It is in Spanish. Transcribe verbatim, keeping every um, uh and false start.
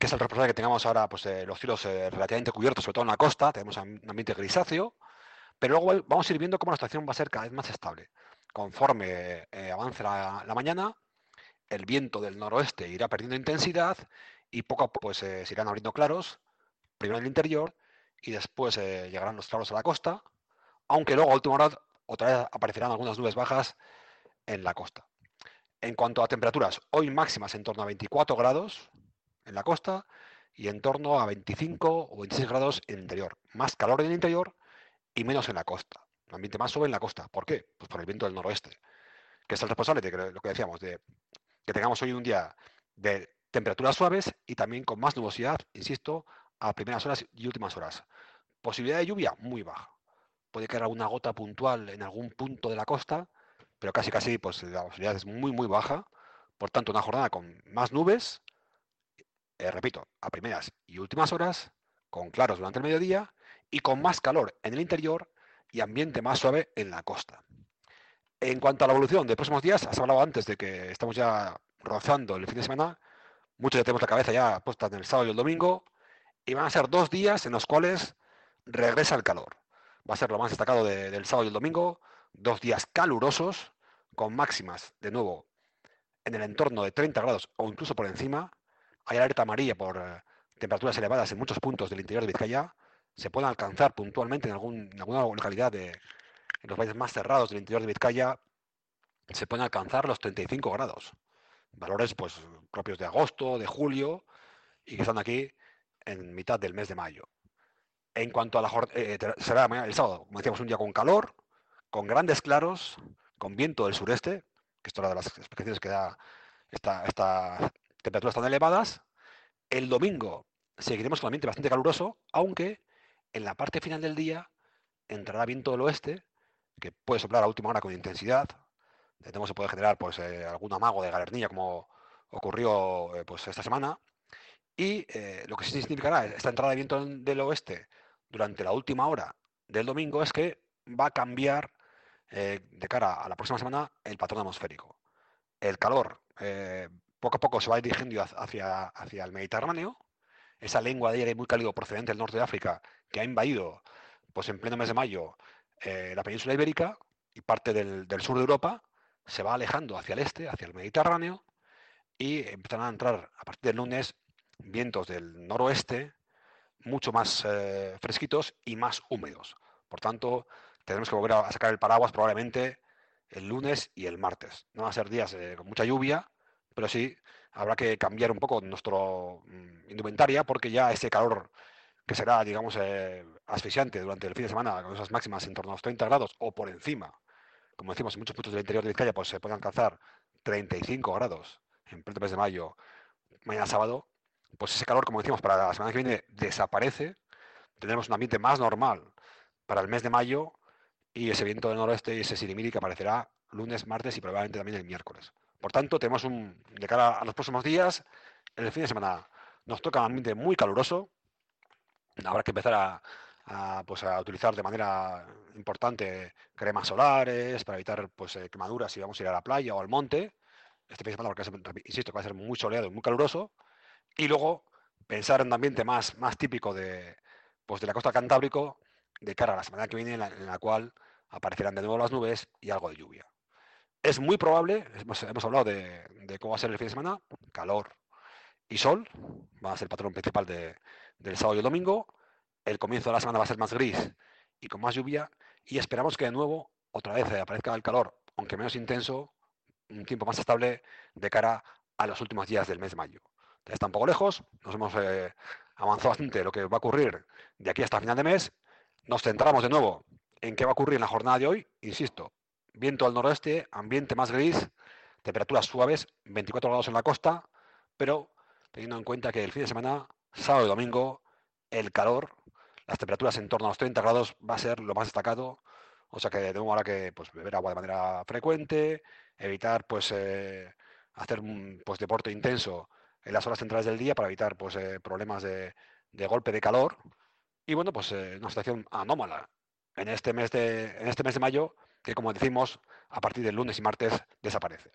que es el responsable que tengamos ahora pues, eh, los cielos eh, relativamente cubiertos, sobre todo en la costa, tenemos un ambiente grisáceo, pero luego vamos a ir viendo cómo la situación va a ser cada vez más estable. Conforme eh, avance la, la mañana, el viento del noroeste irá perdiendo intensidad y poco a poco pues, eh, se irán abriendo claros, primero en el interior y después eh, llegarán los claros a la costa, aunque luego a última hora otra vez aparecerán algunas nubes bajas en la costa. En cuanto a temperaturas, hoy máximas en torno a veinticuatro grados en la costa y en torno a veinticinco o veintiséis grados en el interior. Más calor en el interior y menos en la costa. Un ambiente más suave en la costa. ¿Por qué? Pues por el viento del noroeste, que es el responsable de que, lo que decíamos, de que tengamos hoy un día de temperaturas suaves y también con más nubosidad, insisto, a primeras horas y últimas horas. Posibilidad de lluvia muy baja. Puede caer alguna gota puntual en algún punto de la costa, pero casi casi pues la posibilidad es muy muy baja. Por tanto, una jornada con más nubes, eh, repito, a primeras y últimas horas, con claros durante el mediodía y con más calor en el interior y ambiente más suave en la costa. En cuanto a la evolución de próximos días, has hablado antes de que estamos ya rozando el fin de semana. Muchos ya tenemos la cabeza ya puesta en el sábado y el domingo. Y van a ser dos días en los cuales regresa el calor. Va a ser lo más destacado de, del sábado y el domingo. Dos días calurosos, con máximas, de nuevo, en el entorno de treinta grados o incluso por encima. Hay alerta amarilla por eh, temperaturas elevadas en muchos puntos del interior de Vizcaya. Se pueden alcanzar puntualmente en, algún, en alguna localidad de en los valles más cerrados del interior de Vizcaya. Se pueden alcanzar los treinta y cinco grados. Valores pues propios de agosto, de julio y que están aquí en mitad del mes de mayo. En cuanto a la jornada, eh, será mañana, el sábado, como decíamos, un día con calor, con grandes claros, con viento del sureste, que es una de las explicaciones que da esta, esta temperaturas tan elevadas. El domingo seguiremos con ambiente bastante caluroso, aunque en la parte final del día entrará viento del oeste, que puede soplar a última hora con intensidad. De nuevo se puede generar pues, eh, algún amago de galernilla, como ocurrió eh, pues, esta semana. Y eh, lo que sí significará esta entrada de viento del oeste durante la última hora del domingo es que va a cambiar eh, de cara a la próxima semana el patrón atmosférico. El calor eh, poco a poco se va dirigiendo hacia, hacia el Mediterráneo, esa lengua de aire muy cálido procedente del norte de África que ha invadido pues, en pleno mes de mayo eh, la península ibérica y parte del, del sur de Europa, se va alejando hacia el este, hacia el Mediterráneo, y empezarán a entrar a partir del lunes vientos del noroeste mucho más eh, fresquitos y más húmedos. Por tanto, tendremos que volver a sacar el paraguas probablemente el lunes y el martes. No van a ser días eh, con mucha lluvia, pero sí habrá que cambiar un poco nuestro mm, indumentaria porque ya ese calor que será, digamos, eh, asfixiante durante el fin de semana, con esas máximas en torno a los treinta grados o por encima, como decimos, en muchos puntos del interior de Vizcaya, pues se pueden alcanzar treinta y cinco grados en pleno mes de mayo, mañana sábado, pues ese calor, como decimos, para la semana que viene desaparece, tendremos un ambiente más normal para el mes de mayo y ese viento del noroeste y ese sirimiri que aparecerá lunes, martes y probablemente también el miércoles. Por tanto, tenemos un, de cara a los próximos días, el fin de semana nos toca un ambiente muy caluroso, habrá que empezar a, a, pues a utilizar de manera importante cremas solares para evitar pues, eh, quemaduras si vamos a ir a la playa o al monte. Este fin de semana, porque insisto, que va a ser muy soleado y muy caluroso. Y luego pensar en un ambiente más, más típico de, pues, de la costa cantábrico de cara a la semana que viene, en la, en la cual aparecerán de nuevo las nubes y algo de lluvia. Es muy probable, hemos, hemos hablado de, de, cómo va a ser el fin de semana, calor y sol, va a ser el patrón principal de, del sábado y el domingo. El comienzo de la semana va a ser más gris y con más lluvia. Y esperamos que de nuevo, otra vez, eh, aparezca el calor, aunque menos intenso, un tiempo más estable de cara a los últimos días del mes de mayo. Está un poco lejos, nos hemos eh, avanzado bastante lo que va a ocurrir de aquí hasta final de mes. Nos centramos de nuevo en qué va a ocurrir en la jornada de hoy. Insisto, viento al noroeste, ambiente más gris, temperaturas suaves, veinticuatro grados en la costa, pero teniendo en cuenta que el fin de semana, sábado y domingo, el calor, las temperaturas en torno a los treinta grados va a ser lo más destacado. O sea que de nuevo habrá que pues, beber agua de manera frecuente, evitar pues eh, hacer un pues, deporte intenso en las horas centrales del día para evitar pues, eh, problemas de, de, golpe de calor. Y bueno, pues eh, una situación anómala en este mes de, en este mes de mayo, que como decimos, a partir del lunes y martes desaparece.